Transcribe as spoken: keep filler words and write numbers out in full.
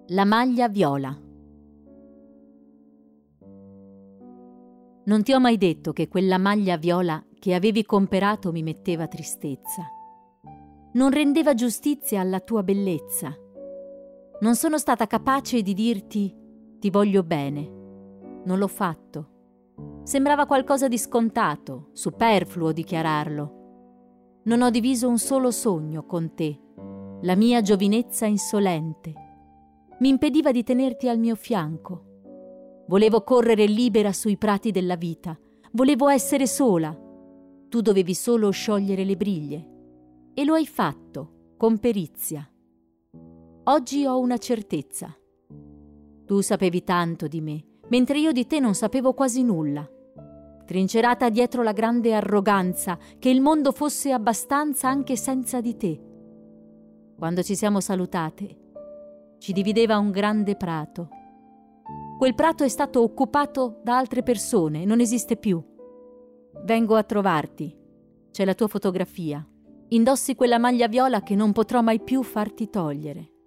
La maglia viola. Non ti ho mai detto che quella maglia viola che avevi comperato mi metteva tristezza. Non rendeva giustizia alla tua bellezza. Non sono stata capace di dirti ti voglio bene. Non l'ho fatto. Sembrava qualcosa di scontato, superfluo dichiararlo. Non ho diviso un solo sogno con te. La mia giovinezza insolente mi impediva di tenerti al mio fianco. Volevo correre libera sui prati della vita. Volevo essere sola. Tu dovevi solo sciogliere le briglie. E lo hai fatto, con perizia. Oggi ho una certezza. Tu sapevi tanto di me, mentre io di te non sapevo quasi nulla. Trincerata dietro la grande arroganza che il mondo fosse abbastanza anche senza di te. Quando ci siamo salutate, ci divideva un grande prato. Quel prato è stato occupato da altre persone, non esiste più. Vengo a trovarti. C'è la tua fotografia. Indossi quella maglia viola che non potrò mai più farti togliere.